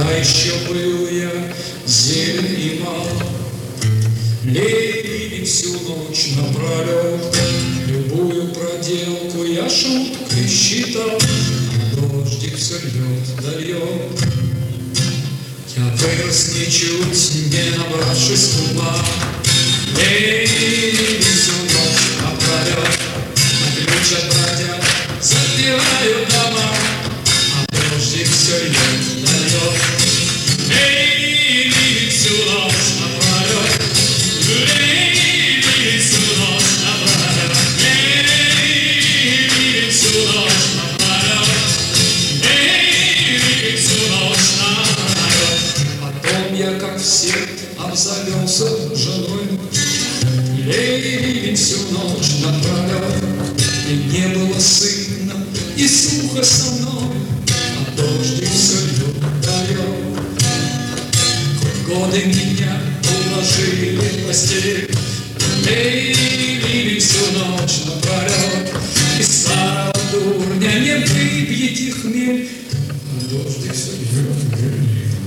Когда еще был я зелен и мал, ливень всю ночь напролет, любую проделку я шуткой считал, а дождик все льет да льет. Я вырос ничуть, не набравшись ума, ливень всю ночь напролет, на ключ от бродяг запираю дома, а дождик все льет да льет. Ливень всю ночь напролет, ливень всю ночь напролет, ливень всю ночь напролет, ливень всю ночь напролет. Потом я, как все, обзавелся женой, ливень всю ночь напролет, и не было сына и сухо со мной, а дождик все льет да льет. Годы меня уложили в постель, ливень всю ночь напролет, и старого дурня не выбьете хмель, а дождик все льет.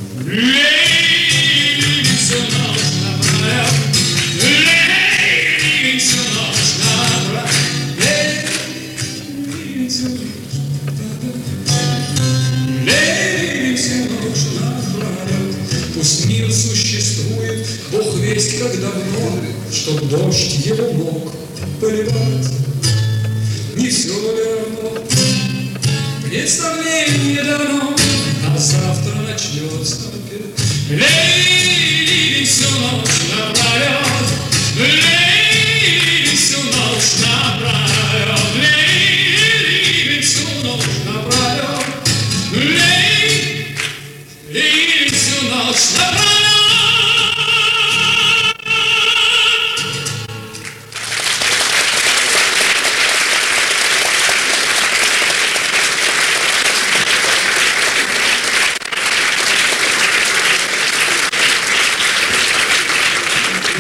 Ливень всю ночь напролет, ливень всю ночь напролет, ливень всю ночь напролет, ливень всю ночь напролет. Пусть мир существует, Бог весть как давно, чтоб дождь его мог поливать. Не все ли равно, представление дано, а завтра начнется опять.